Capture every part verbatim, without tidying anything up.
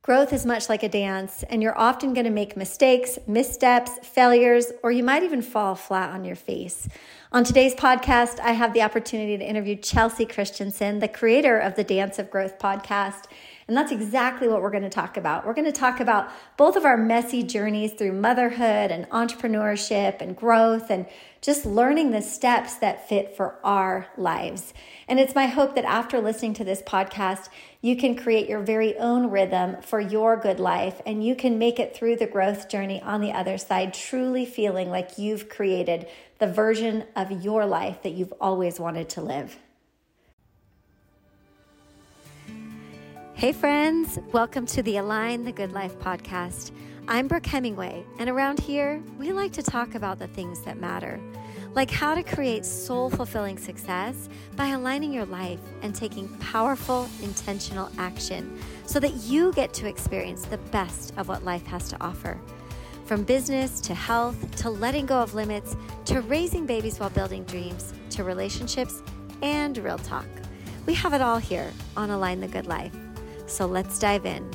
Growth is much like a dance, and you're often going to make mistakes, missteps, failures, or you might even fall flat on your face. On today's podcast, I have the opportunity to interview Chelsea Christensen, the creator of the Dance of Growth podcast. And that's exactly what we're going to talk about. We're going to talk about both of our messy journeys through motherhood and entrepreneurship and growth and just learning the steps that fit for our lives. And it's my hope that after listening to this podcast, you can create your very own rhythm for your good life and you can make it through the growth journey on the other side, truly feeling like you've created the version of your life that you've always wanted to live. Hey friends, welcome to the Align the Good Life podcast. I'm Brooke Hemingway, and around here, we like to talk about the things that matter, like how to create soul-fulfilling success by aligning your life and taking powerful, intentional action so that you get to experience the best of what life has to offer. From business to health, to letting go of limits, to raising babies while building dreams, to relationships and real talk. We have it all here on Align the Good Life. So let's dive in.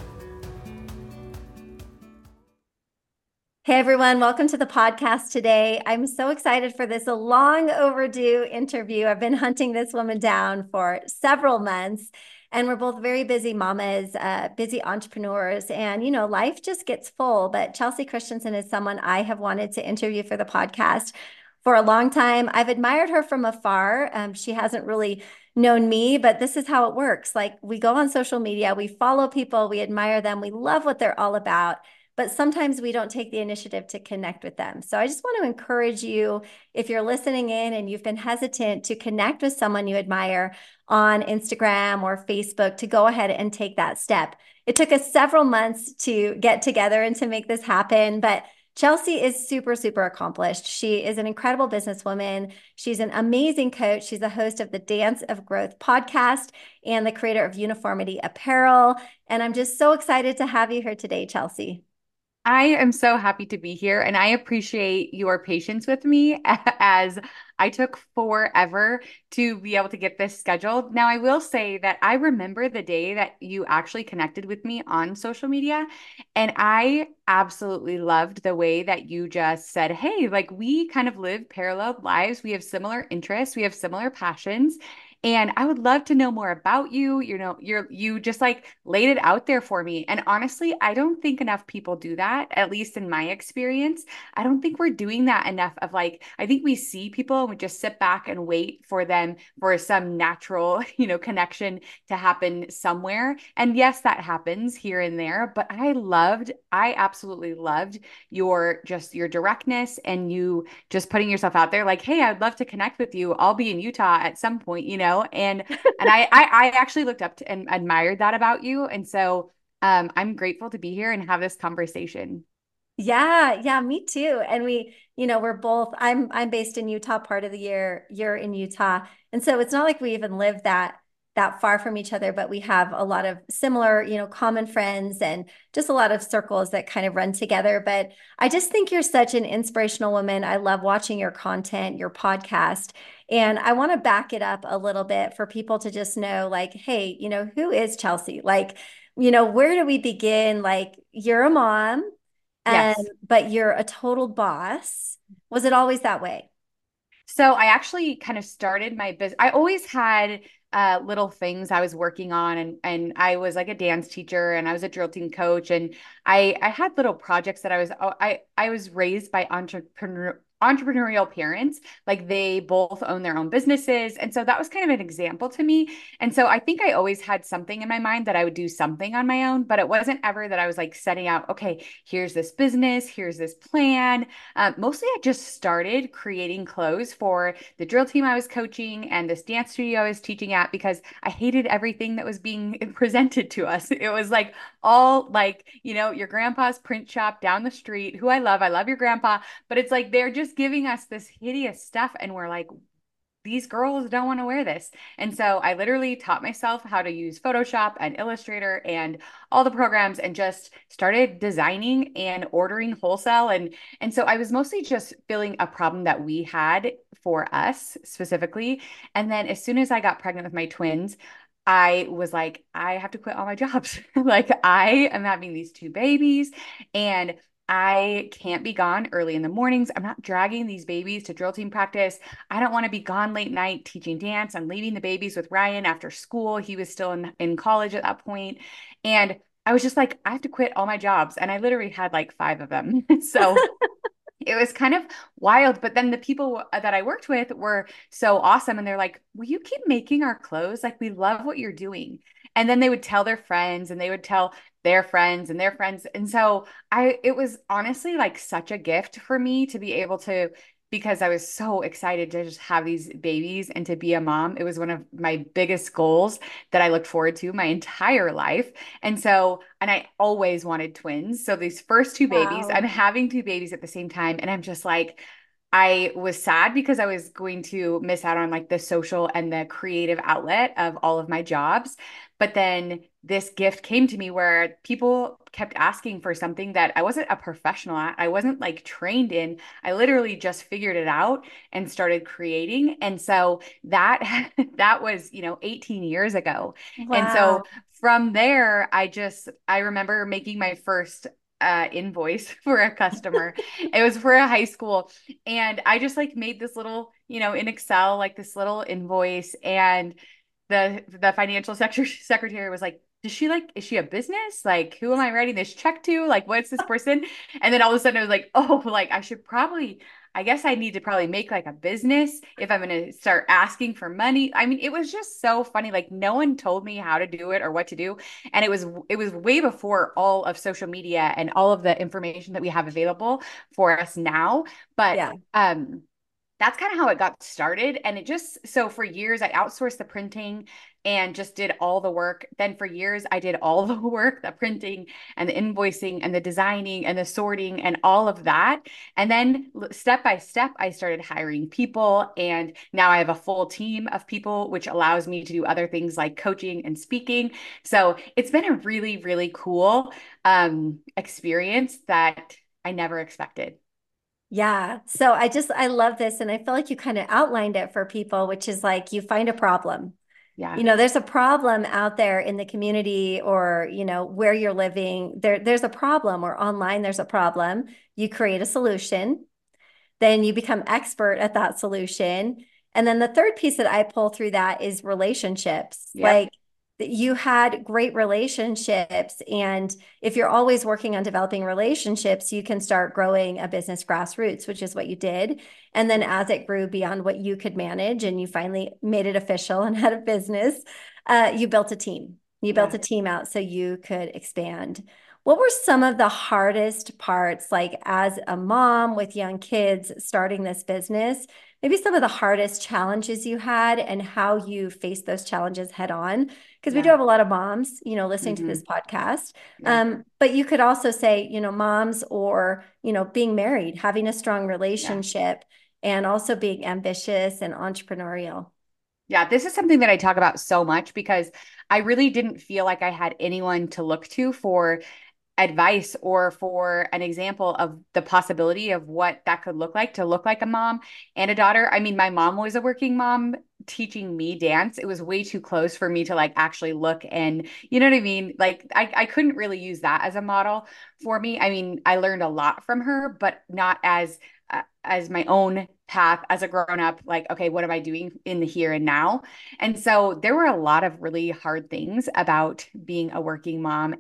Hey everyone, welcome to the podcast today. I'm so excited for this long overdue interview. I've been hunting this woman down for several months, and we're both very busy mamas, uh, busy entrepreneurs, and you know, life just gets full. But Chelsea Christensen is someone I have wanted to interview for the podcast for a long time. I've admired her from afar. Um, she hasn't really known me, but this is how it works. Like, we go on social media, we follow people, we admire them, we love what they're all about, but sometimes we don't take the initiative to connect with them. So I just want to encourage you, if you're listening in and you've been hesitant to connect with someone you admire on Instagram or Facebook, to go ahead and take that step. It took us several months to get together and to make this happen, but Chelsea is super, super accomplished. She is an incredible businesswoman. She's an amazing coach. She's the host of the Dance of Growth podcast and the creator of Uniformity Apparel. And I'm just so excited to have you here today, Chelsea. I am so happy to be here, and I appreciate your patience with me as I took forever to be able to get this scheduled. Now, I will say that I remember the day that you actually connected with me on social media, and I absolutely loved the way that you just said, hey, like, we kind of live parallel lives. We have similar interests. We have similar passions. And I would love to know more about you. You know, you're you just like laid it out there for me. And honestly, I don't think enough people do that, at least in my experience. I don't think we're doing that enough of like, I think we see people and we just sit back and wait for them for some natural, you know, connection to happen somewhere. And yes, that happens here and there, but I loved, I absolutely loved your just your directness and you just putting yourself out there like, hey, I'd love to connect with you. I'll be in Utah at some point, you know, and and I I, I actually looked up to and admired that about you. And so um, I'm grateful to be here and have this conversation. Yeah, yeah, me too. And we, you know, we're both, I'm I'm based in Utah part of the year, you're in Utah. And so it's not like we even live that that far from each other, but we have a lot of similar, you know, common friends and just a lot of circles that kind of run together. But I just think you're such an inspirational woman. I love watching your content, your podcast. And I want to back it up a little bit for people to just know, like, hey, you know, who is Chelsea? Like, you know, where do we begin? Like, you're a mom. And Yes. but you're a total boss. Was it always that way? So I actually kind of started my business. I always had uh, little things I was working on, and and I was like a dance teacher, and I was a drill team coach, and I I had little projects that I was oh, I I was raised by entrepreneur entrepreneurial parents. Like, they both own their own businesses, and so that was kind of an example to me. And so I think I always had something in my mind that I would do something on my own, but it wasn't ever that I was like setting out, okay, here's this business, here's this plan. Um, mostly, I just started creating clothes for the drill team I was coaching and this dance studio I was teaching at because I hated everything that was being presented to us. It was like all like, you know, your grandpa's print shop down the street, who I love. I love your grandpa, but it's like they're just giving us this hideous stuff. And we're like, these girls don't want to wear this. And so I literally taught myself how to use Photoshop and Illustrator and all the programs and just started designing and ordering wholesale. And, and so I was mostly just filling a problem that we had for us specifically. And then as soon as I got pregnant with my twins, I was like, I have to quit all my jobs. Like, I am having these two babies and I can't be gone early in the mornings. I'm not dragging these babies to drill team practice. I don't want to be gone late night teaching dance. I'm leaving the babies with Ryan after school. He was still in, in college at that point. And I was just like, I have to quit all my jobs. And I literally had like five of them. So it was kind of wild. But then the people that I worked with were so awesome. And they're like, will you keep making our clothes? Like, we love what you're doing. And then they would tell their friends and they would tell their friends and their friends. And so I, it was honestly like such a gift for me to be able to, because I was so excited to just have these babies and to be a mom. It was one of my biggest goals that I looked forward to my entire life. And so, and I always wanted twins. So these first two babies, I'm Wow. having two babies at the same time. And I'm just like, I was sad because I was going to miss out on like the social and the creative outlet of all of my jobs. But then this gift came to me where people kept asking for something that I wasn't a professional at. I wasn't like trained in. I literally just figured it out and started creating. And so that that was, you know, eighteen years ago. And so Wow. from there, I just I remember making my first uh, invoice for a customer. It was for a high school, and I just like made this little, you know, in Excel, like this little invoice, and the the financial secretary secretary was like, does she like, is she a business? Like, who am I writing this check to? Like, what's this person? And then all of a sudden I was like, oh, like I should probably, I guess I need to probably make like a business if I'm going to start asking for money. I mean, it was just so funny. Like no one told me how to do it or what to do. And it was, it was way before all of social media and all of the information that we have available for us now. But, Yeah. um, that's kind of how it got started. And it just, so for years, I outsourced the printing and just did all the work. Then for years, I did all the work, the printing and the invoicing and the designing and the sorting and all of that. And then step by step, I started hiring people. And now I have a full team of people, which allows me to do other things like coaching and speaking. So it's been a really, really cool um, experience that I never expected. Yeah. So I just, I love this. And I feel like you kind of outlined it for people, which is like you find a problem. Yeah. You know, there's a problem out there in the community or, you know, where you're living. There, there's a problem, or online, there's a problem. You create a solution, then you become expert at that solution. And then the third piece that I pull through that is relationships. Yep. Like you had great relationships. And if you're always working on developing relationships, you can start growing a business grassroots, which is what you did. And then as it grew beyond what you could manage and you finally made it official and had a business, uh, you built a team. You built Yeah. a team out so you could expand. What were some of the hardest parts, like as a mom with young kids starting this business? Maybe some of the hardest challenges you had and how you faced those challenges head on? Because we do Yeah. have a lot of moms, you know, listening to Hmm. this podcast. Yeah. Um, but you could also say, you know, moms or, you know, being married, having a strong Yeah. relationship, and also being ambitious and entrepreneurial. Yeah. This is something that I talk about so much because I really didn't feel like I had anyone to look to for advice or for an example of the possibility of what that could look like to look like a mom and a daughter. I mean, my mom was a working mom teaching me dance. It was way too close for me to like actually look and, you know what I mean? Like I, I couldn't really use that as a model for me. I mean, I learned a lot from her, but not as uh, as my own path as a grown up, like, okay, what am I doing in the here and now? And so there were a lot of really hard things about being a working mom.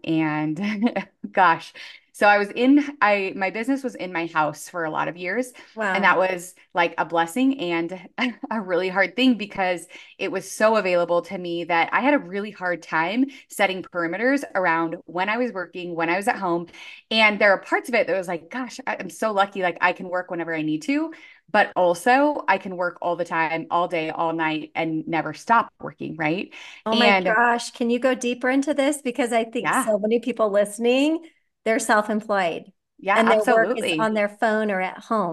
And gosh, so I was in, I, my business was in my house for a lot of years. And that Wow. was like a blessing and a really hard thing because it was so available to me that I had a really hard time setting perimeters around when I was working, when I was at home. And there are parts of it that was like, gosh, I'm so lucky. Like I can work whenever I need to, but also I can work all the time, all day, all night, and never stop working. Right. Oh my And gosh. Can you go deeper into this? Because I think yeah, so many people listening, they're self-employed yeah, and their work is absolutely. on their phone or at home.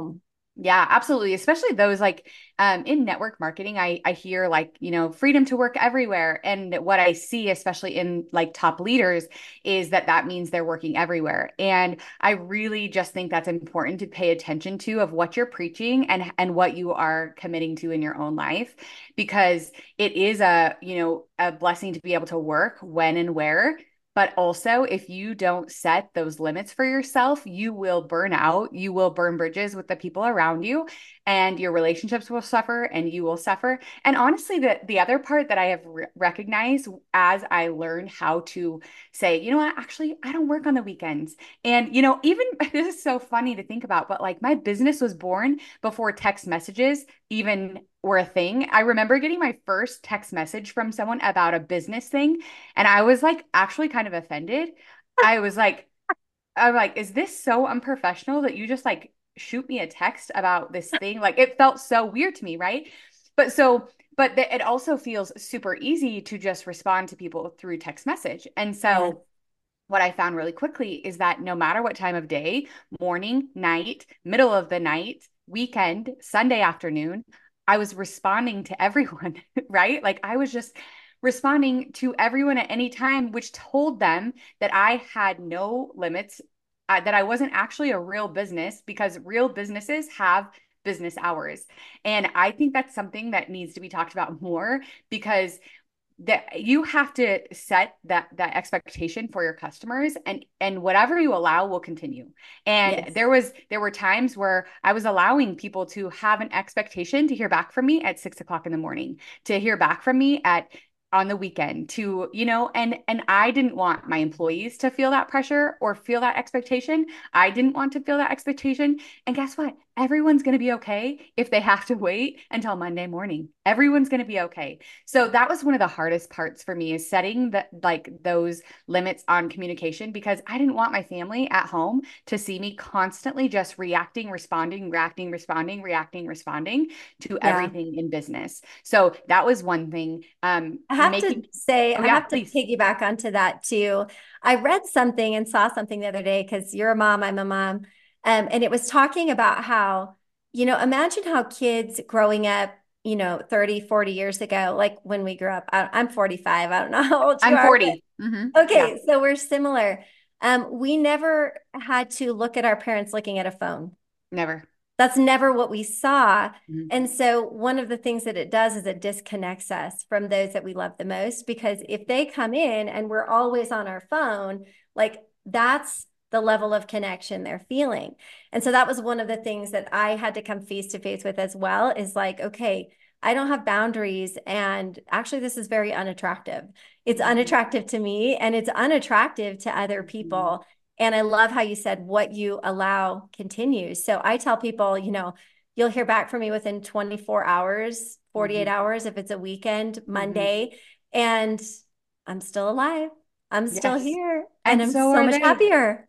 Yeah, absolutely. Especially those like um, in network marketing, I I hear like, you know, freedom to work everywhere. And what I see, especially in like top leaders, is that that means they're working everywhere. And I really just think that's important to pay attention to of what you're preaching and and what you are committing to in your own life, because it is a, you know, a blessing to be able to work when and where. But also, if you don't set those limits for yourself, you will burn out. You will burn bridges with the people around you, and your relationships will suffer, and you will suffer. And honestly, the, the other part that I have re- recognized as I learned how to say, you know what, actually, I don't work on the weekends. And, you know, even this is so funny to think about, but like my business was born before text messages even were a thing. I remember getting my first text message from someone about a business thing, and I was like actually kind of offended. I was like, I'm like, is this so unprofessional that you just like shoot me a text about this thing? Like it felt so weird to me, right? But so, but th- it also feels super easy to just respond to people through text message. And Yeah. so what I found really quickly is that no matter what time of day, morning, night, middle of the night, weekend, Sunday afternoon, I was responding to everyone, right? Like I was just responding to everyone at any time, which told them that I had no limits, uh, that I wasn't actually a real business, because real businesses have business hours. And I think that's something that needs to be talked about more, because that you have to set that that expectation for your customers, and and whatever you allow will continue. And Yes. there was there were times where I was allowing people to have an expectation to hear back from me at six o'clock in the morning, to hear back from me at on the weekend, to, you know, and and I didn't want my employees to feel that pressure or feel that expectation. I didn't want to feel that expectation. And guess what, everyone's going to be okay if they have to wait until Monday morning. Everyone's going to be okay. So that was one of the hardest parts for me, is setting the like those limits on communication, because I didn't want my family at home to see me constantly just reacting, responding, reacting, responding, reacting, responding to Yeah. everything in business. So that was one thing. Um, I have to making say, Oh I yeah, have to please. piggyback onto that too. I read something and saw something the other day because you're a mom, I'm a mom. Um, and it was talking about how, you know, imagine how kids growing up, you know, thirty, forty years ago, like when we grew up. I, I'm forty-five. I don't know how old you I'm are, forty. Hmm. but Yeah, okay, so we're similar. Um, we never had to look at our parents looking at a phone. never. That's never what we saw. Mhm. And so one of the things that it does is it disconnects us from those that we love the most, because if they come in and we're always on our phone, like that's the level of connection they're feeling. And so that was one of the things that I had to come face to face with as well, is like, okay, I don't have boundaries. And actually, this is very unattractive. It's Mhm. unattractive to me and it's unattractive to other Mhm. people. And I love how you said what you allow continues. So I tell people, you know, you'll hear back from me within twenty-four hours, forty-eight Mhm. hours if it's a weekend, Mhm. Monday, and I'm still alive. I'm still Yes. here and And I'm so so are much they. happier.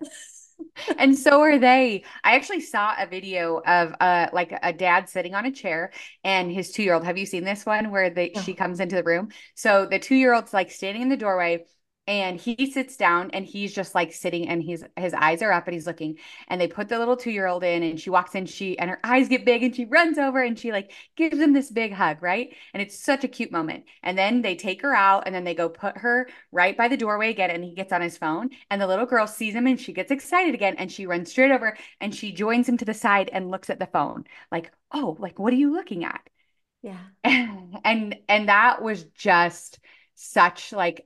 And so are they. I actually saw a video of uh like a dad sitting on a chair and his two-year-old. Have you seen this one where they she No. comes into the room? So the two-year-old's like standing in the doorway, and he sits down and he's just like sitting, and he's his eyes are up and he's looking, and they put the little two-year-old in, and she walks in, she and her eyes get big, and she runs over and she like gives him this big hug, right? And it's such a cute moment. And then they take her out and then they go put her right by the doorway again, and he gets on his phone, and the little girl sees him and she gets excited again, and she runs straight over and she joins him to the side and looks at the phone like, oh, like what are you looking at? Yeah. and and that was just such like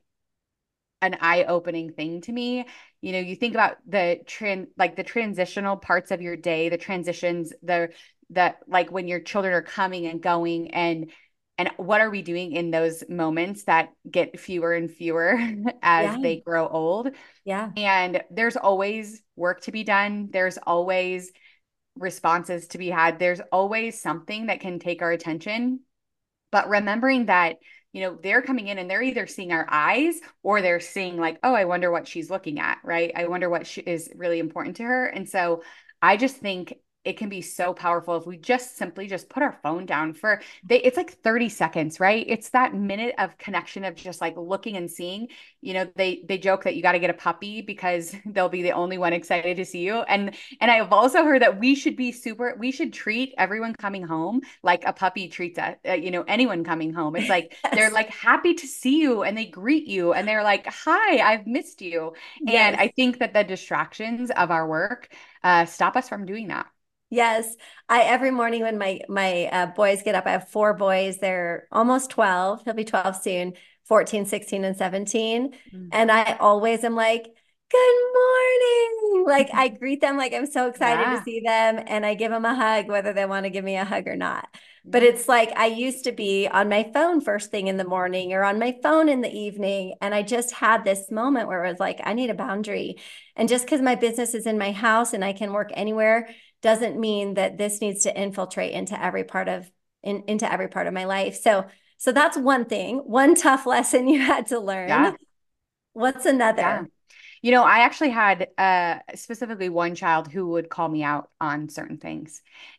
an eye-opening thing to me. You know, you think about the trend, like the transitional parts of your day, the transitions, the the like when your children are coming and going, and and what are we doing in those moments that get fewer and fewer as Yeah. they grow old. Yeah. And there's always work to be done. There's always responses to be had. There's always something that can take our attention. But remembering that, you know, they're coming in and they're either seeing our eyes, or they're seeing like, oh, I wonder what she's looking at, right? I wonder what she, is really important to her. And so I just think it can be so powerful if we just simply just put our phone down for they it's like thirty seconds, right? It's that minute of connection of just like looking and seeing. You know, they they joke that you got to get a puppy because they'll be the only one excited to see you. And and I've also heard that we should be super we should treat everyone coming home like a puppy treats a, uh, you know, anyone coming home. It's like they're Yes. like happy to see you and they greet you and they're like, "Hi, I've missed you." And Yes. I think that the distractions of our work uh, stop us from doing that. Yes. I every morning when my my uh, boys get up, I have four boys. They're almost twelve. He'll be twelve soon, fourteen, sixteen, and seventeen. Mm. And I always am like, "Good morning." Like I greet them like I'm so excited to Yeah. see them and I give them a hug whether they want to give me a hug or not. But Yeah. it's like I used to be on my phone first thing in the morning or on my phone in the evening. And I just had this moment where it was like, I need a boundary. And just because my business is in my house and I can work anywhere doesn't mean that this needs to infiltrate into every part of in, into every part of my life. So so that's one thing, one tough lesson you had to learn. Yeah. What's Yeah. another? You know, I actually had uh specifically one child who would call me out on certain things.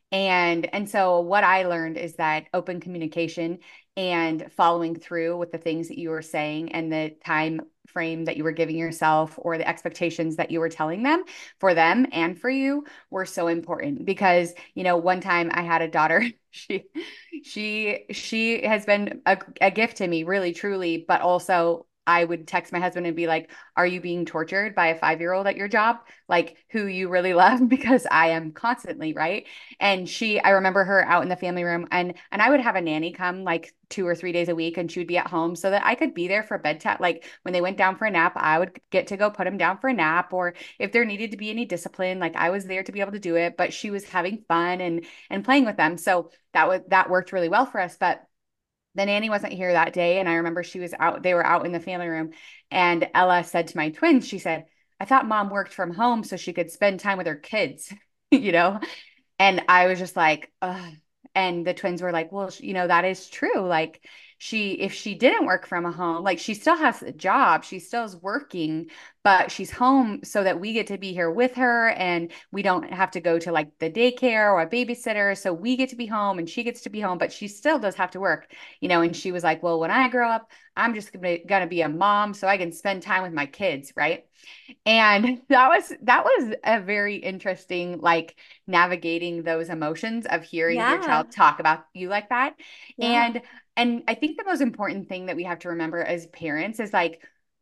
And and so what I learned is that open communication and following through with the things that you were saying and the time frame that you were giving yourself or the expectations that you were telling them for them and for you were so important because, you know, one time I had a daughter, she she she has been a, a gift to me, really, truly, but also I would text my husband and be like, are you being tortured by a five year old at your job? Like who you really love? Because I am constantly, right? And she, I remember her out in the family room and and I would have a nanny come like two or three days a week and she would be at home so that I could be there for bedtime. Like when they went down for a nap, I would get to go put them down for a nap. Or if there needed to be any discipline, like I was there to be able to do it. But she was having fun and and playing with them. So that was that worked really well for us. But the nanny wasn't here that day. And I remember she was out, they were out in the family room. And Ella said to my twins, she said, I thought mom worked from home so she could spend time with her kids, you know? And I was just like, ugh. And the twins were like, well, you know, that is true. Like she, if she didn't work from a home, like she still has a job, she still is working, but she's home so that we get to be here with her and we don't have to go to like the daycare or a babysitter. So we get to be home and she gets to be home, but she still does have to work, you know? And she was like, well, when I grow up, I'm just gonna, gonna be a mom so I can spend time with my kids. Right. And that was that was a very interesting like navigating those emotions of hearing your Yeah. child talk about you like that. Yeah. And and I think the most important thing that we have to remember as parents is like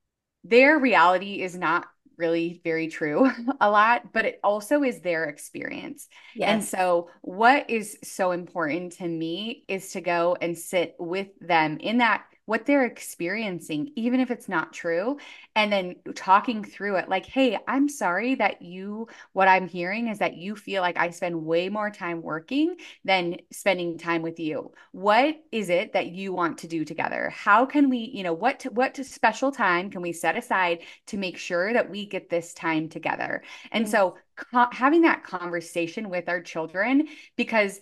their reality is not really very true a lot, but it also is their experience. And Yes. so, what is so important to me is to go and sit with them in that what they're experiencing, even if it's not true, and then talking through it like, hey, I'm sorry that you, what I'm hearing is that you feel like I spend way more time working than spending time with you. What is it that you want to do together? How can we, you know, what what special time can we set aside to make sure that we get this time together? And Yes. so co- having that conversation with our children, because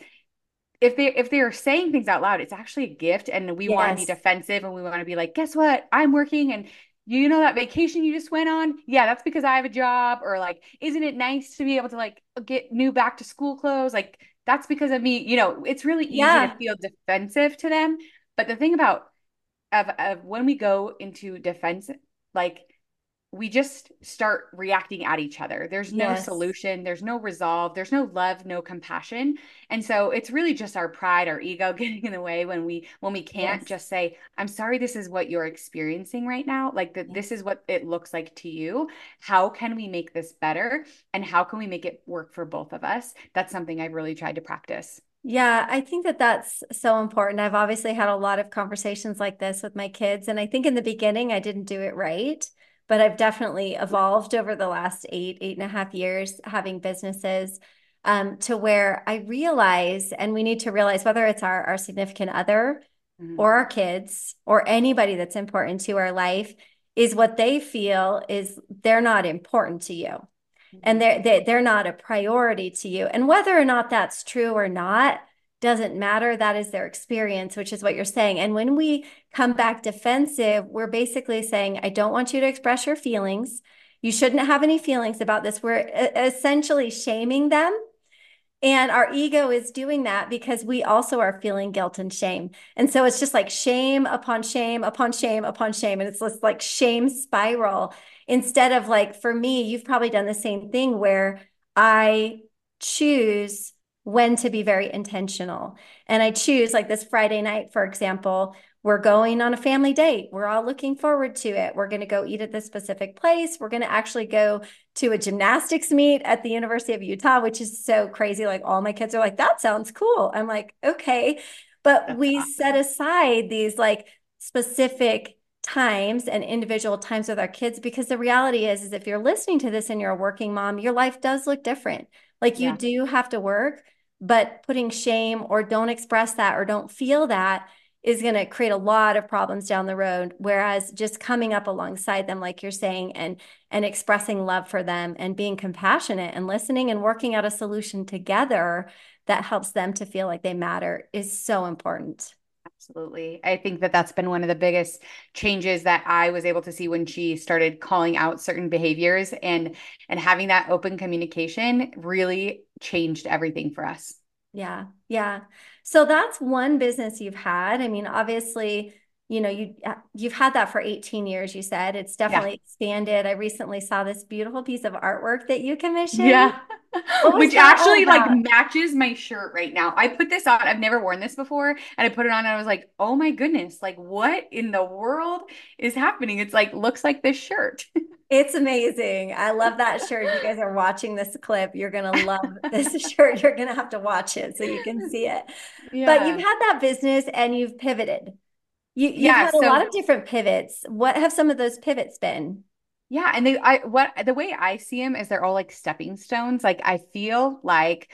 if they if they are saying things out loud, it's actually a gift, and we want to be Yes. defensive and we want to be like, guess what? I'm working and you know that vacation you just went on? Yeah, that's because I have a job. Or like, isn't it nice to be able to like get new back to school clothes? Like, that's because of me. You know, it's really easy to Yeah. feel defensive to them. But the thing about of, of when we go into defense, like we just start reacting at each other. There's no Yes. solution, there's no resolve, there's no love, no compassion. And so it's really just our pride, our ego getting in the way when we when we can't Yes. just say, I'm sorry this is what you're experiencing right now. Like that this is what it looks like to you. How can we make this better? And how can we make it work for both of us? That's something I've really tried to practice. Yeah, I think that that's so important. I've obviously had a lot of conversations like this with my kids, and I think in the beginning I didn't do it right, but I've definitely evolved over the last eight, eight and a half years having businesses um, to where I realize, and we need to realize whether it's our, our significant other Mhm. or our kids or anybody that's important to our life, is what they feel is they're not important to you and Mhm. they're they, they're not a priority to you, and whether or not that's true or not doesn't matter. That is their experience, which is what you're saying. And when we come back defensive, we're basically saying, I don't want you to express your feelings. You shouldn't have any feelings about this. We're essentially shaming them And our ego is doing that because we also are feeling guilt and shame. And so it's just like shame upon shame upon shame upon shame. And it's this like shame spiral instead of like, for me, you've probably done the same thing where I choose when to be very intentional. And I choose, like this Friday night, for example, we're going on a family date. We're all looking forward to it. We're going to go eat at this specific place. We're going to actually go to a gymnastics meet at the University of Utah, which is so crazy. Like all my kids are like, that sounds cool. I'm like, okay. But That's we set awesome. aside these like specific times and individual times with our kids because the reality is, is if you're listening to this and you're a working mom, your life does look different. Like you Yeah. do have to work, but putting shame or don't express that or don't feel that is going to create a lot of problems down the road. Whereas just coming up alongside them, like you're saying, and and expressing love for them and being compassionate and listening and working out a solution together that helps them to feel like they matter is so important. Absolutely. I think that that's been one of the biggest changes that I was able to see when she started calling out certain behaviors and and having that open communication really changed everything for us. Yeah. Yeah. So that's one business you've had. I mean, obviously, you know, you you've had that for eighteen years, you said. It's Yeah. definitely expanded. I recently saw this beautiful piece of artwork that you commissioned. Yeah. What was Which that all actually like about? matches my shirt right now. I put this on. I've never worn this before. And I put it on and I was like, oh my goodness, like what in the world is happening? It's like, looks like this shirt. It's amazing. I love that shirt. If you guys are watching this clip, you're going to love this shirt. You're going to have to watch it so you can see it. But you've Yeah. had that business and you've pivoted. You you've Yeah. had a lot So of different pivots. What have some of those pivots been? yeah, and they I what the way I see them is they're all like stepping stones. Like I feel like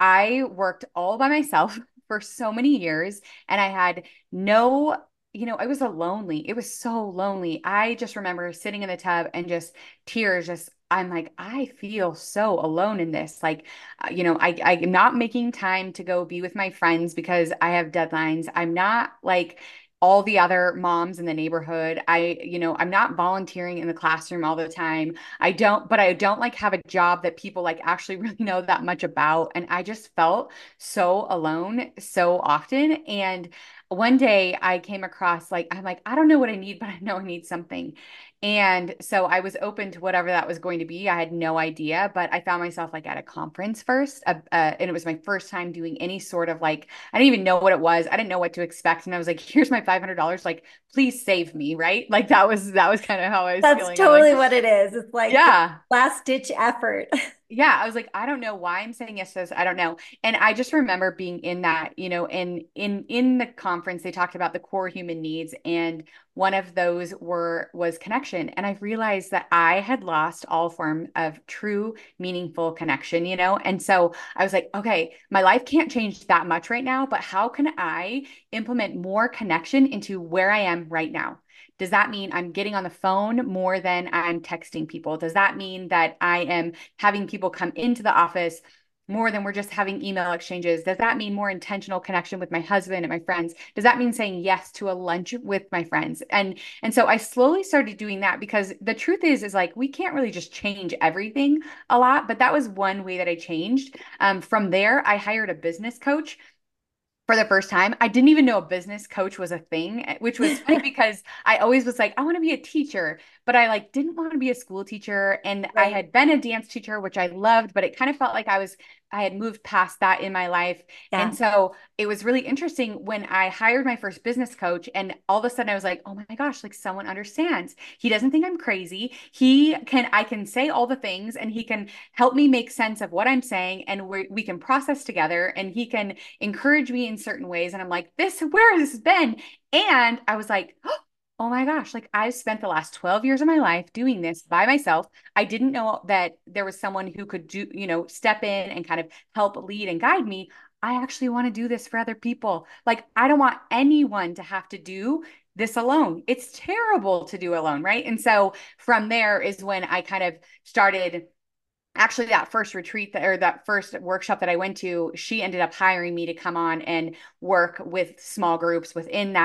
I worked all by myself for so many years and I had no, you know, I was a lonely. It was so lonely. I just remember sitting in the tub and just tears just I'm like, I feel so alone in this. Like, uh, you know, I I'm not making time to go be with my friends because I have deadlines. I'm not like all the other moms in the neighborhood. I, you know, I'm not volunteering in the classroom all the time. I don't, but I don't like have a job that people like actually really know that much about. And I just felt so alone so often. And one day I came across like, I'm like, I don't know what I need, but I know I need something. And so I was open to whatever that was going to be. I had no idea, but I found myself like at a conference first, uh, uh, and it was my first time doing any sort of like I didn't even know what it was. I didn't know what to expect. And I was like, here's my five hundred dollars. Like, please save me. Right. Like that was, that was kind of how I was That's feeling. I'm like, totally what it is. It's like the yeah, last ditch effort. yeah, I was like, I don't know why I'm saying yes to this. I don't know. And I just remember being in that, you know, in in in the conference, they talked about the core human needs, and one of those were was connection. And I realized that I had lost all form of true, meaningful connection, you know. And so I was like, okay, my life can't change that much right now, but how can I implement more connection into where I am right now? Does that mean I'm getting on the phone more than I'm texting people? Does that mean that I am having people come into the office more than we're just having email exchanges? Does that mean more intentional connection with my husband and my friends? Does that mean saying yes to a lunch with my friends? And and so I slowly started doing that because the truth is is like we can't really just change everything a lot, but that was one way that I changed. Um, from there, I hired a business coach for the first time. I didn't even know a business coach was a thing, eh, which was funny because I always was like, I want to be a teacher, but I like didn't want to be a school teacher. And I Right. had been a dance teacher, which I loved, but it kind of felt like I was, I had moved past that in my life. And Yeah. so it was really interesting when I hired my first business coach, and all of a sudden I was like, oh my gosh, like someone understands. He doesn't think I'm crazy. He can, I can say all the things and he can help me make sense of what I'm saying, and we we can process together, and he can encourage me in certain ways. And I'm like, this, where has this been? And I was like, oh my gosh, like I've spent the last twelve years of my life doing this by myself. I didn't know that there was someone who could do, you know, step in and kind of help lead and guide me. I actually want to do this for other people. Like, I don't want anyone to have to do this alone. It's terrible to do alone, right? And so from there is when I kind of started actually that first retreat that, or that first workshop that I went to, she ended up hiring me to come on and work with small groups within that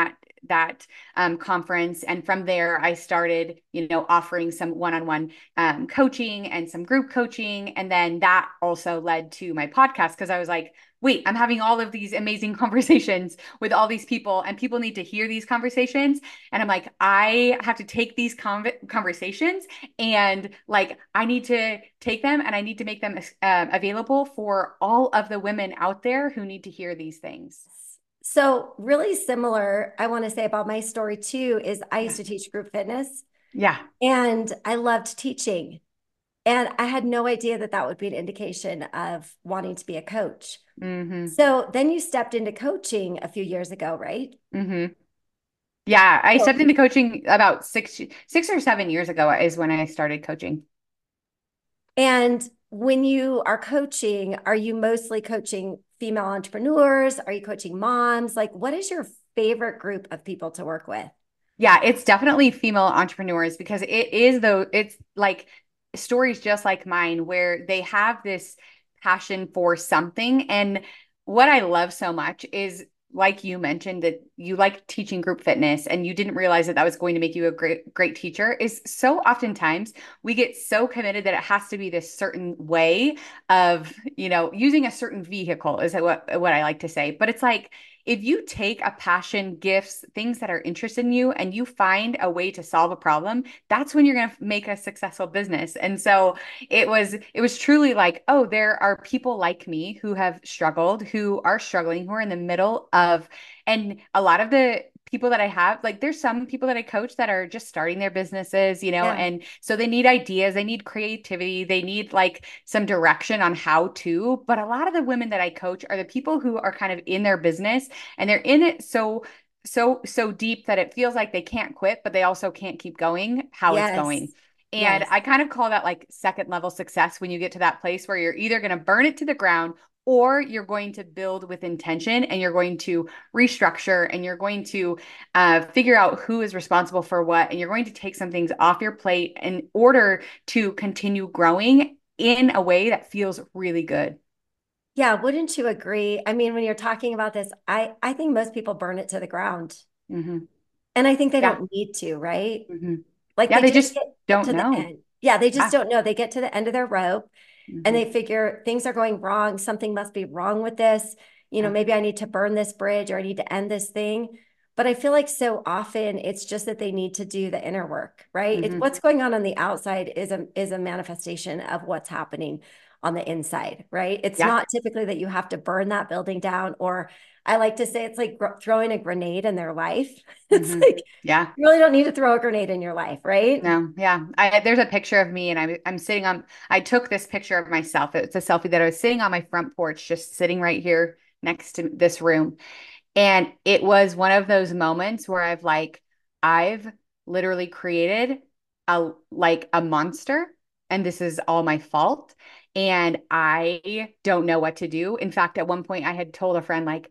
that um, conference. And from there, I started, you know, offering some one-on-one um, coaching and some group coaching. And then that also led to my podcast because I was like, wait, I'm having all of these amazing conversations with all these people, and people need to hear these conversations. And I'm like, I have to take these con- conversations and like, I need to take them and I need to make them uh, available for all of the women out there who need to hear these things. So, really similar, I want to say about my story too, is I used Yeah. to teach group fitness Yeah. and I loved teaching. And I had no idea that that would be an indication of wanting to be a coach. Mm-hmm. So then you stepped into coaching a few years ago, right? Mm-hmm. Yeah. I So, stepped into coaching about six, six or seven years ago is when I started coaching. and when you are coaching, are you mostly coaching female entrepreneurs? Are you coaching moms? Like, what is your favorite group of people to work with? Yeah, it's definitely female entrepreneurs because it is though it's like stories just like mine where they have this passion for something. And what I love so much is like you mentioned that you like teaching group fitness and you didn't realize that that was going to make you a great great teacher is so oftentimes we get so committed that it has to be this certain way of, you know, using a certain vehicle is what what I like to say. But it's like if you take a passion, gifts, things that are interested in you, and you find a way to solve a problem, that's when you're going to make a successful business. And so it was, it was truly like, oh, there are people like me who have struggled, who are struggling, who are in the middle of, and a lot of the people that I have, like there's some people that I coach that are just starting their businesses, you know, Yeah. and so they need ideas, they need creativity, they need like some direction on how to. But a lot of the women that I coach are the people who are kind of in their business and they're in it so so so deep that it feels like they can't quit, but they also can't keep going how it's going. Yes. And Yes. I kind of call that like second level success when you get to that place where you're either going to burn it to the ground or you're going to build with intention and you're going to restructure and you're going to uh, figure out who is responsible for what. And you're going to take some things off your plate in order to continue growing in a way that feels really good. Yeah, wouldn't you agree? I mean, when you're talking about this, I I think most people burn it to the ground. Hmm. And I think they Yeah. don't need to, right? Hmm. Like Yeah. they They just just get don't to the know. end. Yeah, they just Yeah. don't know. They get to the end of their rope and Hmm. they figure things are going wrong. Something must be wrong with this. You know, Yeah. maybe I need to burn this bridge or I need to end this thing. But I feel like so often it's just that they need to do the inner work, right? It's Hmm. what's going on on the outside is a is a manifestation of what's happening on the inside, right? It's Yeah. not typically that you have to burn that building down, or I like to say it's like throwing a grenade in their life. It's Hmm. like Yeah. you really don't need to throw a grenade in your life, right? No, yeah. I there's a picture of me and I'm I'm sitting on I took this picture of myself. It's a selfie that I was sitting on my front porch, just sitting right here next to this room. And it was one of those moments where I've like I've literally created a like a monster and this is all my fault. And I don't know what to do. In fact, at one point I had told a friend like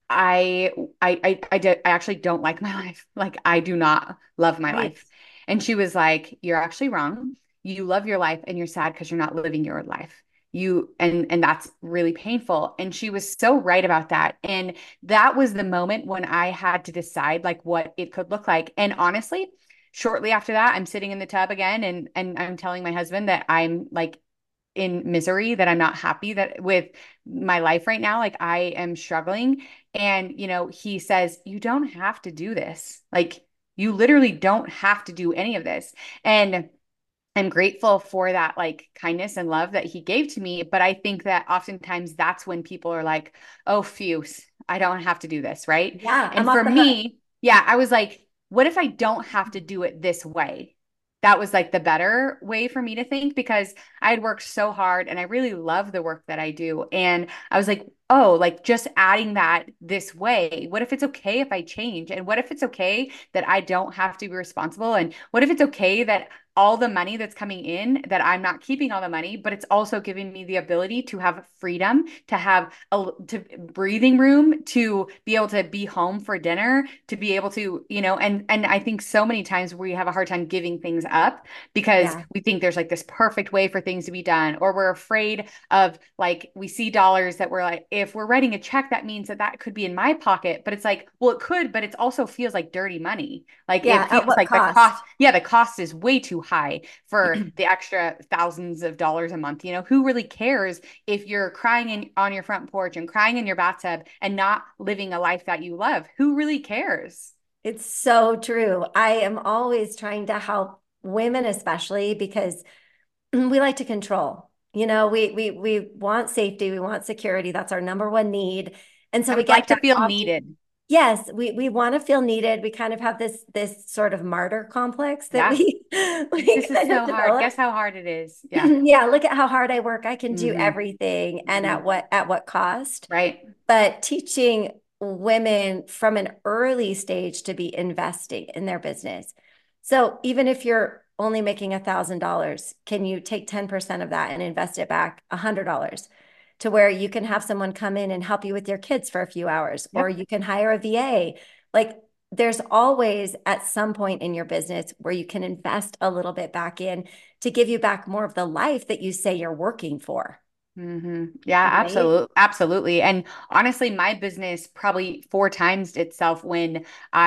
I I I I, do, I actually don't like my life. Like I do not love my Right. life. And she was like, "You're actually wrong. You love your life and you're sad because you're not living your life. You and and that's really painful." And she was so right about that. And that was the moment when I had to decide like what it could look like. And honestly, shortly after that, I'm sitting in the tub again and and I'm telling my husband that I'm like in misery, that I'm not happy that with my life right now, like I am struggling. And, you know, he says, you don't have to do this. Like you literally don't have to do any of this. And I'm grateful for that like kindness and love that he gave to me. But I think that oftentimes that's when people are like, oh, phew, I don't have to do this. Right. Yeah, I'm And for off the hook. me, yeah, I was like, what if I don't have to do it this way? That was like the better way for me to think because I had worked so hard and I really love the work that I do. And I was like, oh, like just adding that this way. What if it's okay if I change? And what if it's okay that I don't have to be responsible? And what if it's okay that all the money that's coming in, that I'm not keeping all the money, but it's also giving me the ability to have freedom, to have a to breathing room, to be able to be home for dinner, to be able to, you know, and and I think so many times we have a hard time giving things up because Yeah. we think there's like this perfect way for things to be done, or we're afraid of, like, we see dollars that we're like, if we're writing a check, that means that that could be in my pocket, but it's like, well, it could, but it also feels like dirty money. Like Yeah. it At feels what like the cost, cost? yeah, the cost is way too high for the extra thousands of dollars a month. You know, who really cares if you're crying in, on your front porch and crying in your bathtub and not living a life that you love? Who really cares? It's so true. I am always trying to help women, especially because we like to control. You know, we we we want safety, we want security. That's our number one need. And so And we we like get to back feel off to, needed. yes, we we want to feel needed. We kind of have this this sort of martyr complex that Yeah. we Like, we this is kind of so hard. develop. Guess how hard it is. Yeah. Yeah, look at how hard I work. I can do Hmm. everything and at Hmm. what at what cost. Right. But teaching women from an early stage to be investing in their business. So even if you're only making a thousand dollars, can you take ten percent of that and invest it back a hundred dollars to where you can have someone come in and help you with your kids for a few hours, or Yep. you can hire a V A. Like there's always at some point in your business where you can invest a little bit back in to give you back more of the life that you say you're working for. Hmm. Yeah, Right? absolutely. Absolutely. And honestly, my business probably four times itself when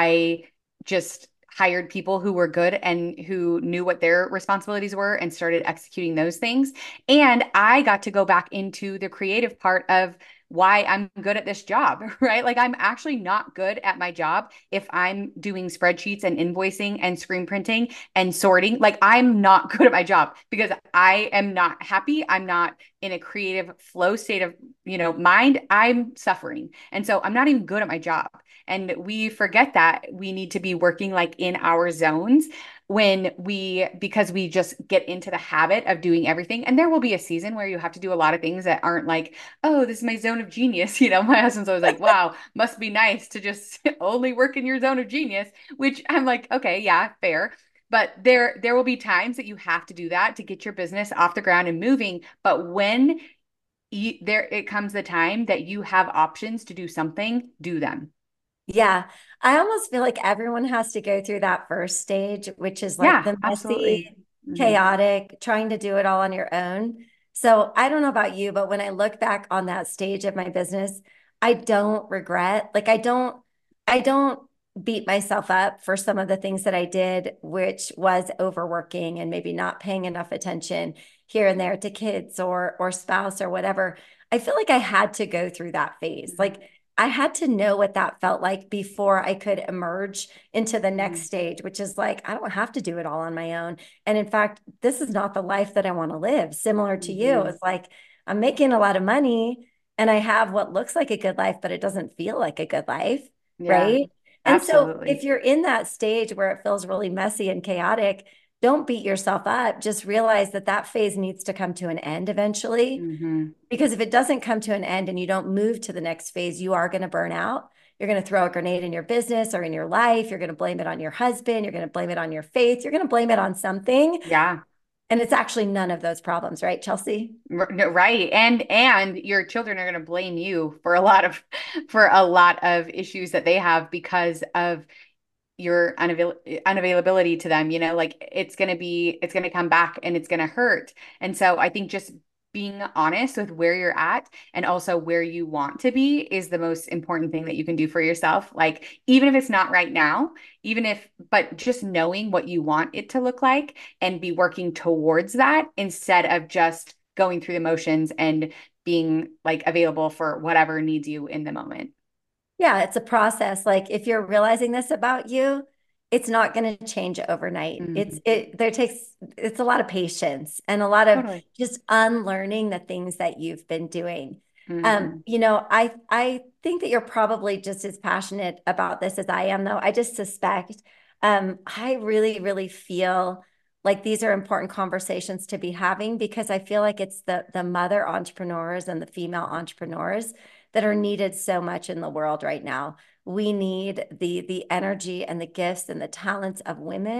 I just hired people who were good and who knew what their responsibilities were and started executing those things. And I got to go back into the creative part of why I'm good at this job, right? Like, I'm actually not good at my job if I'm doing spreadsheets and invoicing and screen printing and sorting. Like, I'm not good at my job because I am not happy. I'm not in a creative flow state of, you know, mind. I'm suffering. And so I'm not even good at my job. And we forget that we need to be working like in our zones when we, because we just get into the habit of doing everything. And there will be a season where you have to do a lot of things that aren't like, oh, this is my zone of genius. You know, my husband's always like, wow, must be nice to just only work in your zone of genius, which I'm like, okay, yeah, fair. But there there will be times that you have to do that to get your business off the ground and moving. But when you, there it comes the time that you have options to do something, do them. Yeah, I almost feel like everyone has to go through that first stage, which is like Yeah, the absolutely. messy, Hmm. chaotic, trying to do it all on your own. So I don't know about you, but when I look back on that stage of my business, I don't regret, like I don't, I don't beat myself up for some of the things that I did, which was overworking and maybe not paying enough attention here and there to kids or or spouse or whatever. I feel like I had to go through that phase. Like I had to know what that felt like before I could emerge into the next Hmm. stage, which is like, I don't have to do it all on my own. And in fact, this is not the life that I want to live. Similar to you, Hmm. it's like I'm making a lot of money and I have what looks like a good life, but it doesn't feel like a good life. Yeah, Right. And so absolutely. if you're in that stage where it feels really messy and chaotic, don't beat yourself up. Just realize that that phase needs to come to an end eventually, Hmm. because if it doesn't come to an end and you don't move to the next phase, you are going to burn out. You're going to throw a grenade in your business or in your life. You're going to blame it on your husband. You're going to blame it on your faith. You're going to blame it on something. Yeah. And it's actually none of those problems, right, Chelsea? R- no, right. And and your children are going to blame you for a lot of for a lot of issues that they have because of your unavail unavailability to them. You know, like, it's going to be, it's going to come back and it's going to hurt. And so I think just being honest with where you're at and also where you want to be is the most important thing that you can do for yourself. Like, even if it's not right now, even if, but just knowing what you want it to look like and be working towards that instead of just going through the motions and being like available for whatever needs you in the moment. Yeah, it's a process. Like if you're realizing this about you, it's not going to change overnight. It's Mhm. it there takes it's a lot of patience and a lot of Totally. just unlearning the things that you've been doing. Um, Hmm. you know, I I think that you're probably just as passionate about this as I am, though. I just suspect um I really, really feel like these are important conversations to be having because I feel like it's the the mother entrepreneurs and the female entrepreneurs that are needed so much in the world right now. We need the the energy and the gifts and the talents of women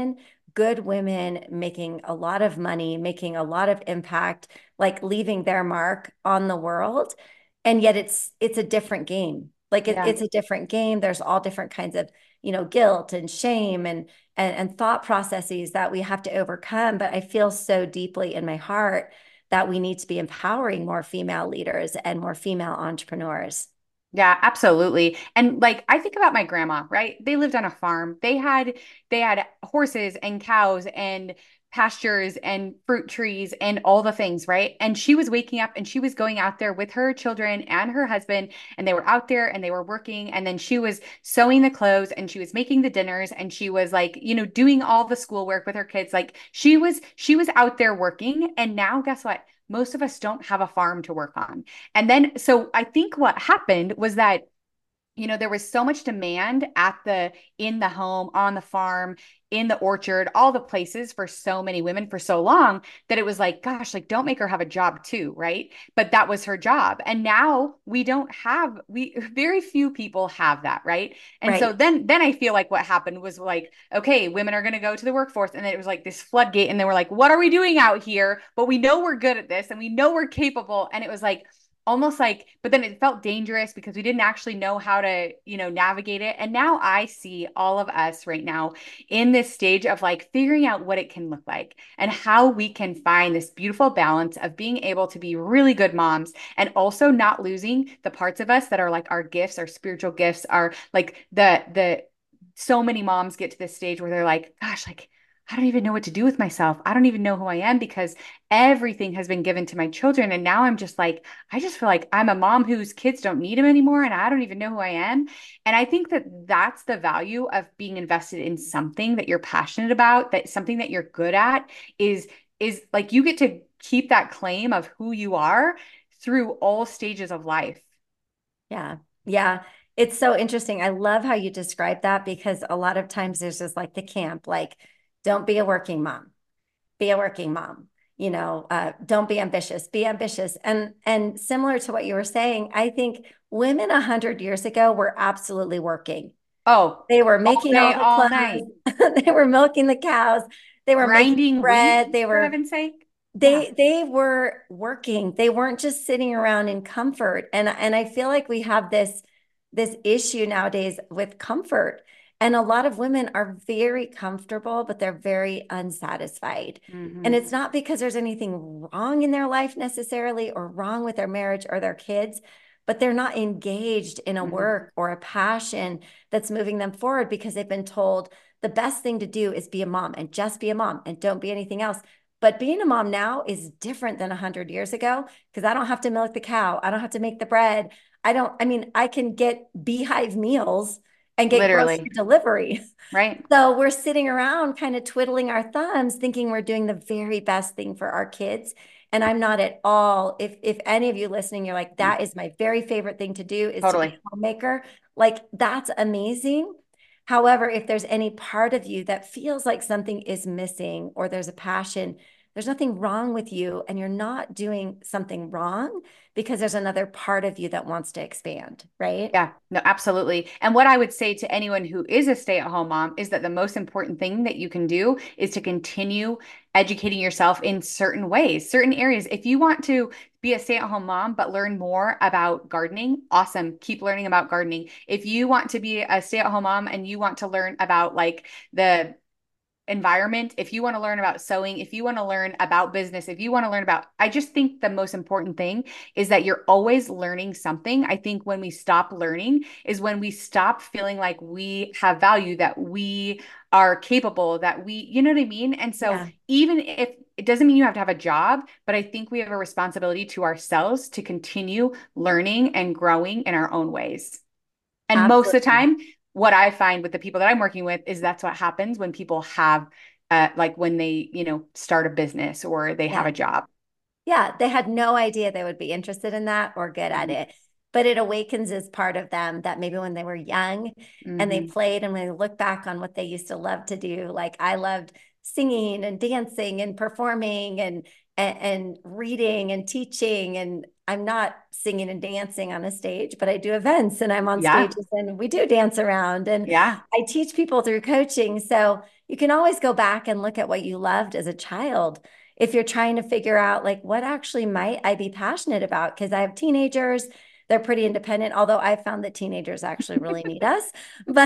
good women making a lot of money, making a lot of impact, like leaving their mark on the world. And yet it's it's a different game. Like it, Yeah. it's a different game. There's all different kinds of, you know, guilt and shame and, and and thought processes that we have to overcome. But I feel so deeply in my heart that we need to be empowering more female leaders and more female entrepreneurs. Yeah, absolutely. And like I think about my grandma, right? They lived on a farm. They had they had horses and cows and pastures and fruit trees and all the things, right? And she was waking up and she was going out there with her children and her husband, and they were out there and they were working, and then she was sewing the clothes and she was making the dinners and she was like, you know, doing all the schoolwork with her kids. Like she was she was out there working. And now guess what? Most of us don't have a farm to work on. And then, so I think what happened was that, you know, there was so much demand at the, in the home, on the farm, in the orchard, all the places for so many women for so long that it was like, gosh, like don't make her have a job too, right? But that was her job. And now we don't have, we, very few people have that, right? And so Right. then, then I feel like what happened was like, okay, women are going to go to the workforce. And then it was like this floodgate. And they were like, what are we doing out here? But we know we're good at this and we know we're capable. And it was like, almost like, but then it felt dangerous because we didn't actually know how to, you know, navigate it. And now I see all of us right now in this stage of like figuring out what it can look like and how we can find this beautiful balance of being able to be really good moms and also not losing the parts of us that are like our gifts, our spiritual gifts, are like the, the, so many moms get to this stage where they're like, gosh, like, I don't even know what to do with myself. I don't even know who I am because everything has been given to my children. And now I'm just like, I just feel like I'm a mom whose kids don't need them anymore. And I don't even know who I am. And I think that that's the value of being invested in something that you're passionate about, that something that you're good at is, is like you get to keep that claim of who you are through all stages of life. Yeah. Yeah. It's so interesting. I love how you describe that because a lot of times there's just like the camp, like, don't be a working mom, be a working mom. You know, uh, don't be ambitious, be ambitious. And and similar to what you were saying, I think women a hundred years ago were absolutely working. Oh, They were all making all day, the all night, clothes. They were milking the cows. They were making grinding wheat, bread. They for were heaven's sake. Yeah. they they were working. They weren't just sitting around in comfort. And and I feel like we have this this issue nowadays with comfort. And a lot of women are very comfortable, but they're very unsatisfied. And Hmm. it's not because there's anything wrong in their life necessarily or wrong with their marriage or their kids, but they're not engaged in a Hmm. work or a passion that's moving them forward because they've been told the best thing to do is be a mom and just be a mom and don't be anything else. But being a mom now is different than one hundred years ago because I don't have to milk the cow. I don't have to make the bread. I don't, I mean, I can get beehive meals and get grocery Literally, delivery. right? So we're sitting around kind of twiddling our thumbs, thinking we're doing the very best thing for our kids. And I'm not at all. If if any of you listening, you're like, that is my very favorite thing to do is to be Totally. a homemaker. Like that's amazing. However, if there's any part of you that feels like something is missing or there's a passion, there's nothing wrong with you, and you're not doing something wrong because there's another part of you that wants to expand, right? Yeah, no, absolutely. And what I would say to anyone who is a stay-at-home mom is that the most important thing that you can do is to continue educating yourself in certain ways, certain areas. If you want to be a stay-at-home mom but learn more about gardening, awesome. Keep learning about gardening. If you want to be a stay-at-home mom and you want to learn about like the environment, if you want to learn about sewing, if you want to learn about business, if you want to learn about, I just think the most important thing is that you're always learning something. I think when we stop learning is when we stop feeling like we have value, that we are capable, that we, you know what I mean? And so Yeah, even if it doesn't mean you have to have a job, but I think we have a responsibility to ourselves to continue learning and growing in our own ways. And most of the absolutely. time, what I find with the people that I'm working with is that's what happens when people have, uh, like when they, you know, start a business or they have Yeah. a job. Yeah, they had no idea they would be interested in that or good at Mhm. it. But it awakens this part of them that maybe when they were young and they Mhm. played and when they look back on what they used to love to do, like I loved singing and dancing and performing and and, and reading and teaching. And I'm not singing and dancing on a stage, but I do events and I'm on Yeah. stages and we do dance around and Yeah. I teach people through coaching. So you can always go back and look at what you loved as a child if you're trying to figure out like what actually might I be passionate about, because I have teenagers, they're pretty independent, although I found that teenagers actually really need us, but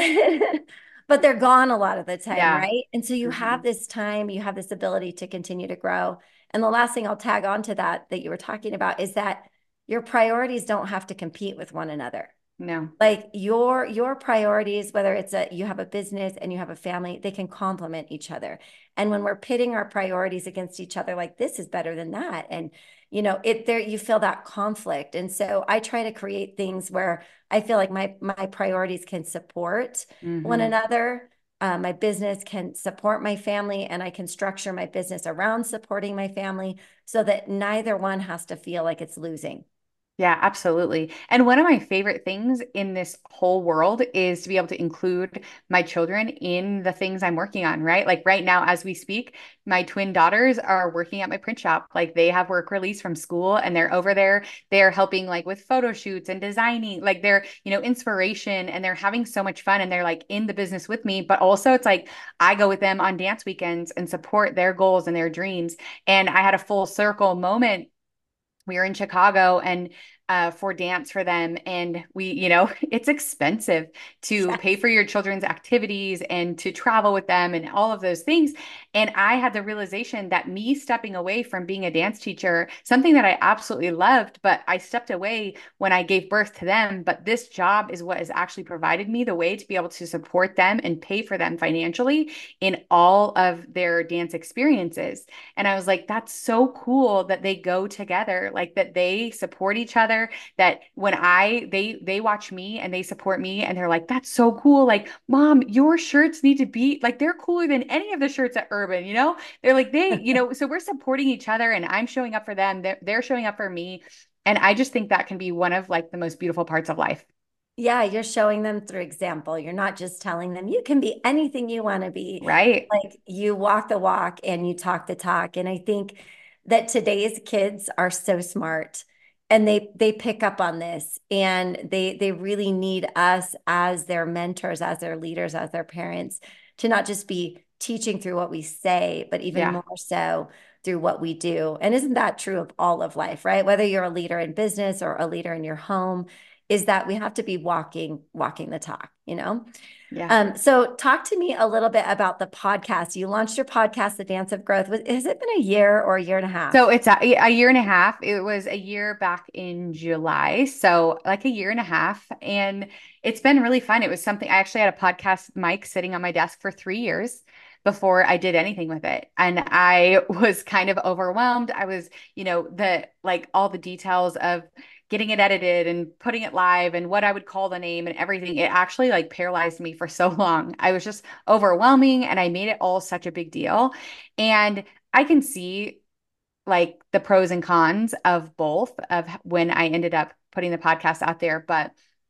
but they're gone a lot of the time, Yeah. right? And so you have Mhm. this time, you have this ability to continue to grow. And the last thing I'll tag on to that that you were talking about is that your priorities don't have to compete with one another. No. Like your your priorities, whether it's a you have a business and you have a family, they can complement each other. And when we're pitting our priorities against each other, like this is better than that, and you know it there you feel that conflict. And so I try to create things where I feel like my my priorities can support one Hmm. another. Uh, my business can support my family, and I can structure my business around supporting my family so that neither one has to feel like it's losing. Yeah, absolutely. And one of my favorite things in this whole world is to be able to include my children in the things I'm working on, right? Like right now, as we speak, my twin daughters are working at my print shop. Like they have work release from school and they're over there. They're helping like with photo shoots and designing, like they're, you know, inspiration and they're having so much fun and they're like in the business with me. But also it's like I go with them on dance weekends and support their goals and their dreams. And I had a full circle moment. We were in Chicago and uh, for dance for them. And we, you know, it's expensive to pay Yes. for your children's activities and to travel with them and all of those things. And I had the realization that me stepping away from being a dance teacher, something that I absolutely loved, but I stepped away when I gave birth to them. But this job is what has actually provided me the way to be able to support them and pay for them financially in all of their dance experiences. And I was like, that's so cool that they go together, like that they support each other, that when I they they watch me and they support me and they're like, that's so cool. Like, mom, your shirts need to be like they're cooler than any of the shirts at Urban, you know? They're like they, you know, so we're supporting each other and I'm showing up for them. They're, they're showing up for me. And I just think that can be one of like the most beautiful parts of life. Yeah, you're showing them through example. You're not just telling them you can be anything you want to be. Right. Like you walk the walk and you talk the talk. And I think that today's kids are so smart and they they pick up on this and they they really need us as their mentors, as their leaders, as their parents to not just be teaching through what we say, but even Yeah. more so through what we do. And isn't that true of all of life, right? Whether you're a leader in business or a leader in your home, is that we have to be walking walking the talk, you know. Yeah. Um, so talk to me a little bit about the podcast. You launched your podcast, The Dance of Growth. Has it been a year or a year and a So half? it's a, a year and a half. It was a year back in July. So like a year and a half. And it's been really fun. It was something I actually had a podcast mic sitting on my desk for three years before I did anything with it. And I was kind of overwhelmed. I was, you know, the like all the details of getting it edited and putting it live and what I would call the name and everything. It actually like paralyzed me for so long. I was just overwhelming and I made it all such a big deal. And I can see like the pros and cons of both of when I ended up putting the podcast out there. But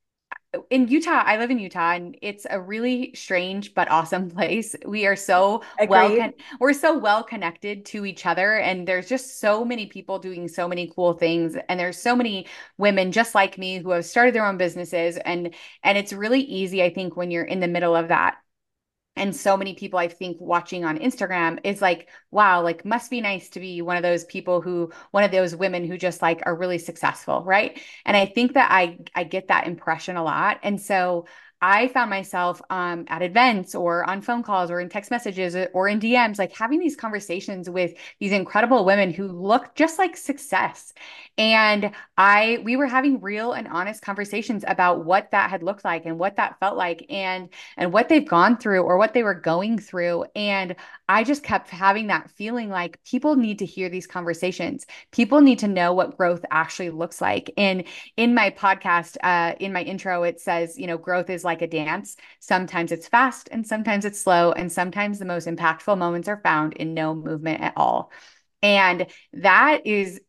in Utah, I live in Utah and it's a really strange but awesome place. We are so well con Agreed. we're so well connected to each other and there's just so many people doing so many cool things and there's so many women just like me who have started their own businesses and and it's really easy I think when you're in the middle of that and so many people I think watching on Instagram is like, wow, like must be nice to be one of those people who, one of those women who just like are really successful, right? And I think that I I get that impression a lot. And so I found myself um, at events or on phone calls or in text messages or in D Ms, like having these conversations with these incredible women who look just like success. And I, we were having real and honest conversations about what that had looked like and what that felt like. And and what they've gone through or what they were going through. And I just kept having that feeling like people need to hear these conversations. People need to know what growth actually looks like. And in my podcast, uh, in my intro, it says, you know, growth is like a dance. Sometimes it's fast and sometimes it's slow. And sometimes the most impactful moments are found in no movement at all. And that is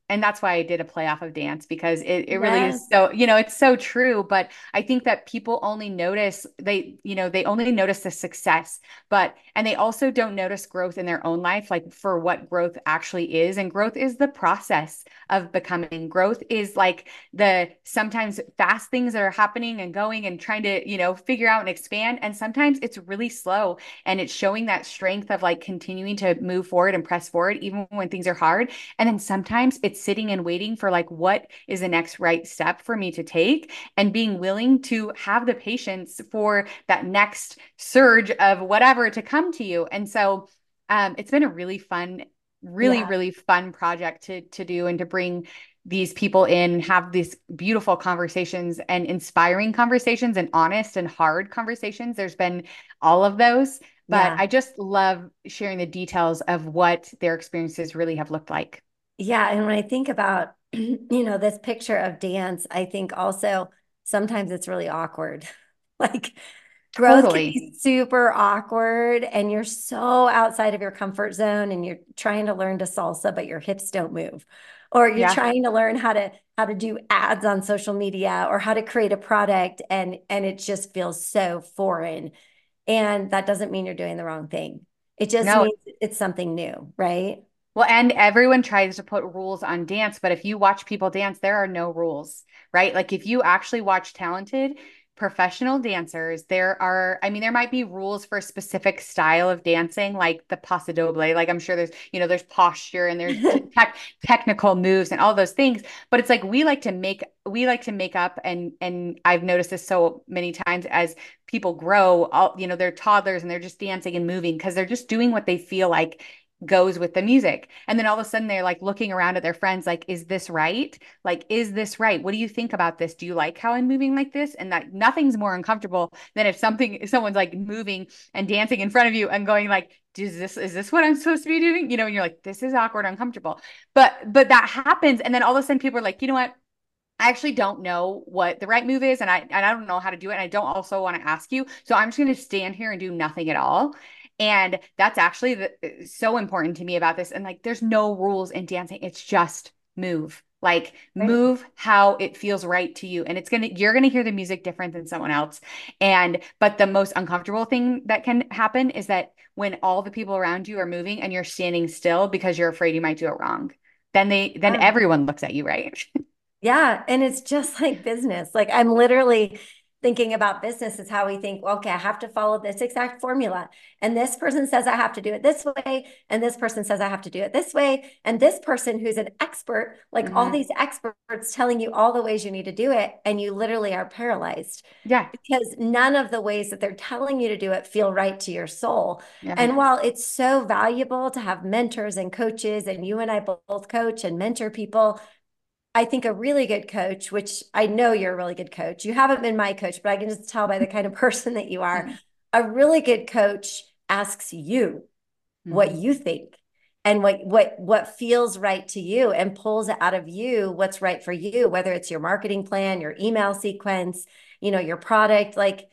And that's why I did a play off of dance because it, it really is Yes. so, you know, it's so true. But I think that people only notice they, you know, they only notice the success, but, and they also don't notice growth in their own life, like for what growth actually is. And growth is the process of becoming. Growth is like the sometimes fast things that are happening and going and trying to, you know, figure out and expand. And sometimes it's really slow and it's showing that strength of like continuing to move forward and press forward, even when things are hard. And then sometimes it's sitting and waiting for like, what is the next right step for me to take? And being willing to have the patience for that next surge of whatever to come to you. And so um, it's been a really fun, really, Yeah. really fun project to, to do and to bring these people in, have these beautiful conversations and inspiring conversations and honest and hard conversations. There's been all of those, but Yeah. I just love sharing the details of what their experiences really have looked like. Yeah. And when I think about, you know, this picture of dance, I think also sometimes it's really awkward. Like growth can Totally. be super awkward and you're so outside of your comfort zone and you're trying to learn to salsa, but your hips don't move. Or you're Yeah. trying to learn how to how to do ads on social media or how to create a product and and it just feels so foreign. And that doesn't mean you're doing the wrong thing. It just No. means it's something new, right? Well, and everyone tries to put rules on dance, but if you watch people dance, there are no rules, right? Like if you actually watch talented professional dancers, there are, I mean, there might be rules for a specific style of dancing, like the paso doble. Like I'm sure there's, you know, there's posture and there's t tech technical moves and all those things. But it's like we like to make we like to make up and and I've noticed this so many times as people grow, all, you know, they're toddlers and they're just dancing and moving because they're just doing what they feel like goes with the music. And then all of a sudden they're like looking around at their friends like, is this right? Like, is this right? What do you think about this? Do you like how I'm moving like this? And that nothing's more uncomfortable than if something if someone's like moving and dancing in front of you and going like, is this is this what I'm supposed to be doing? You know, and you're like, this is awkward, uncomfortable. But but that happens. And then all of a sudden people are like, you know what? I actually don't know what the right move is, and I and I don't know how to do it. And I don't also want to ask you. So I'm just going to stand here and do nothing at all. And that's actually the, so important to me about this. And like, there's no rules in dancing. It's just move. Like Right. move how it feels right to you. And it's gonna, you're gonna hear the music different than someone else. And but the most uncomfortable thing that can happen is that when all the people around you are moving and you're standing still because you're afraid you might do it wrong, then they then Yeah. everyone looks at you, right? Yeah. And it's just like business. Like I'm literally thinking about business is how we think, well, okay, I have to follow this exact formula. And this person says I have to do it this way. And this person says I have to do it this way. And this person who's an expert, like all Mhm. these experts telling you all the ways you need to do it. And you literally are paralyzed Yeah. because none of the ways that they're telling you to do it feel right to your soul. Yeah. And while it's so valuable to have mentors and coaches, and you and I both coach and mentor people, I think a really good coach, which I know you're a really good coach. You haven't been my coach, but I can just tell by the kind of person that you are. A really good coach asks you what Mhm. you think and what what what feels right to you and pulls out of you what's right for you, whether it's your marketing plan, your email sequence, you know, your product. Like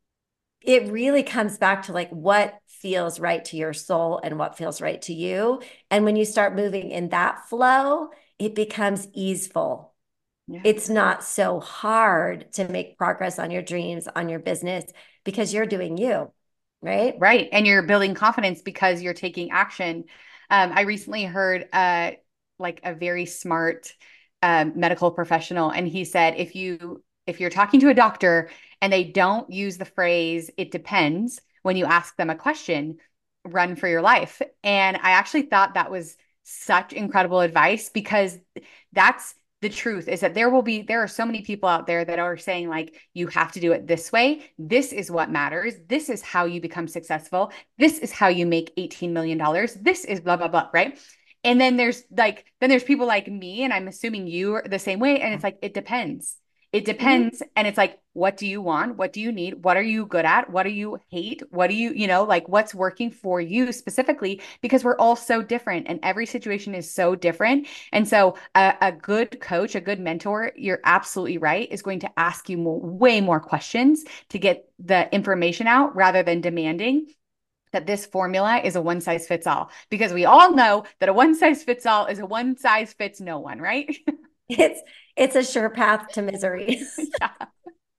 it really comes back to like what feels right to your soul and what feels right to you. And when you start moving in that flow, it becomes easeful. Yeah. It's not so hard to make progress on your dreams, on your business, because you're doing you, right? Right. And you're building confidence because you're taking action. Um, I recently heard uh, like a very smart um, medical professional, and he said if you if you're talking to a doctor and they don't use the phrase "it depends" when you ask them a question, run for your life. And I actually thought that was such incredible advice because that's the truth is that there will be there are so many people out there that are saying like you have to do it this way, this is what matters, this is how you become successful, this is how you make eighteen million dollars, this is blah blah blah, right? And then there's like then there's people like me, and I'm assuming you are the same way, and it's like it depends. It Mhm. depends. And it's like, what do you want? What do you need? What are you good at? What do you hate? What do you, you know, like what's working for you specifically? Because we're all so different and every situation is so different. And so a, a good coach, a good mentor, you're absolutely right, is going to ask you more, way more questions to get the information out rather than demanding. that this formula is a one size fits all, because we all know that a one size fits all is a one size fits no one, right? It's it's a sure path to misery. Yeah.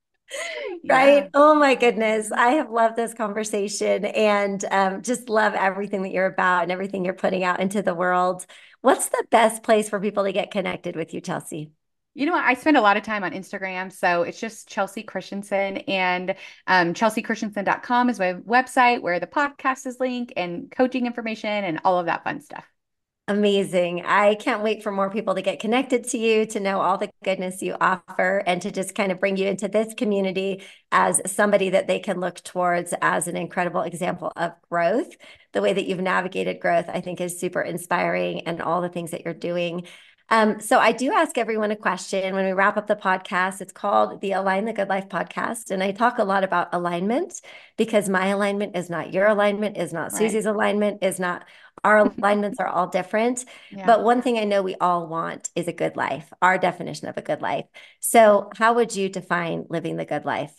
Right? Yeah. Oh my goodness. I have loved this conversation and um, just love everything that you're about and everything you're putting out into the world. What's the best place for people to get connected with you, Chelsea? You know what? I spend a lot of time on Instagram. So it's just Chelsea Christensen, and um, chelsea christensen dot com is my website where the podcast is linked and coaching information and all of that fun stuff. Amazing. I can't wait for more people to get connected to you, to know all the goodness you offer, and to just kind of bring you into this community as somebody that they can look towards as an incredible example of growth. The way that you've navigated growth, I think, is super inspiring, and all the things that you're doing. Um, so I do ask everyone a question when we wrap up the podcast. It's called the Align the Good Life podcast. And I talk a lot about alignment, because my alignment is not your alignment, is not Right. Susie's alignment, is not our alignments, are all different. Yeah. But one thing I know we all want is a good life, our definition of a good life. So how would you define living the good life?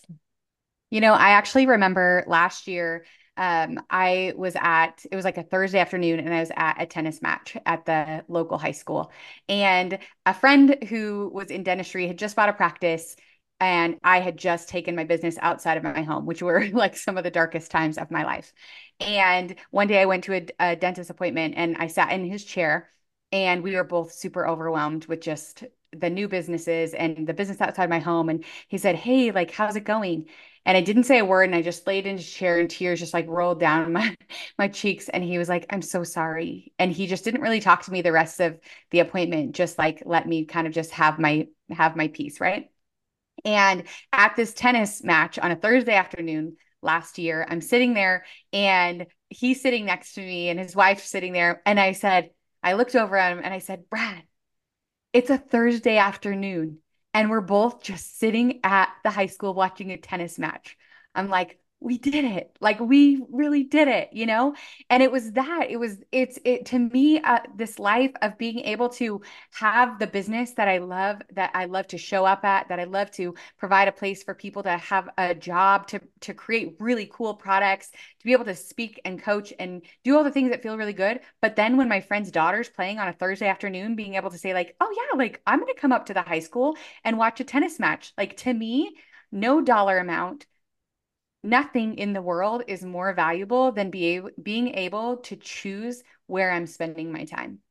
You know, I actually remember last year, um, I was at, it was like a Thursday afternoon, and I was at a tennis match at the local high school. And a friend who was in dentistry had just bought a practice, and I had just taken my business outside of my home, which were like some of the darkest times of my life. And one day I went to a, a dentist appointment, and I sat in his chair, and we were both super overwhelmed with just the new businesses and the business outside my home. And he said, "Hey, like, how's it going?" And I didn't say a word, and I just laid in his chair, and tears just like rolled down my my cheeks. And he was like, "I'm so sorry." And he just didn't really talk to me the rest of the appointment, just like let me kind of just have my have my peace, right? And at this tennis match on a Thursday afternoon last year, I'm sitting there, and he's sitting next to me, and his wife's sitting there. And I said, I looked over at him, and I said, "Brad, it's a Thursday afternoon, and we're both just sitting at the high school watching a tennis match." I'm like, "We did it. Like, we really did it, you know?" And it was that, it was, it's, it to me, uh, this life of being able to have the business that I love, that I love to show up at, that I love to provide a place for people to have a job, to, to create really cool products, to be able to speak and coach and do all the things that feel really good. But then when my friend's daughter's playing on a Thursday afternoon, being able to say, like, "Oh yeah, like, I'm going to come up to the high school and watch a tennis match." Like, to me, no dollar amount, nothing in the world is more valuable than be able, being able to choose where I'm spending my time.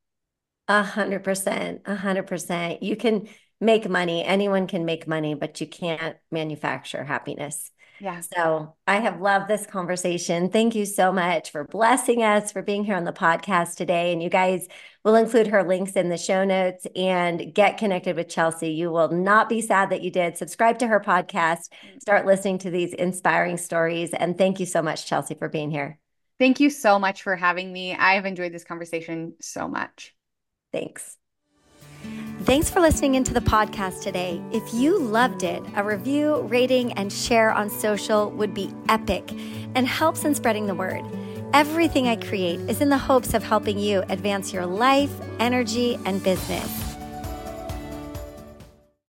A hundred percent, a hundred percent. You can make money. Anyone can make money, but you can't manufacture happiness. Yeah. So I have loved this conversation. Thank you so much for blessing us, for being here on the podcast today. And you guys will include her links in the show notes, and get connected with Chelsea. You will not be sad that you did. Subscribe to her podcast, start listening to these inspiring stories. And thank you so much, Chelsea, for being here. Thank you so much for having me. I've enjoyed this conversation so much. Thanks. Thanks for listening into the podcast today. If you loved it, a review, rating, and share on social would be epic and helps in spreading the word. Everything I create is in the hopes of helping you advance your life, energy, and business.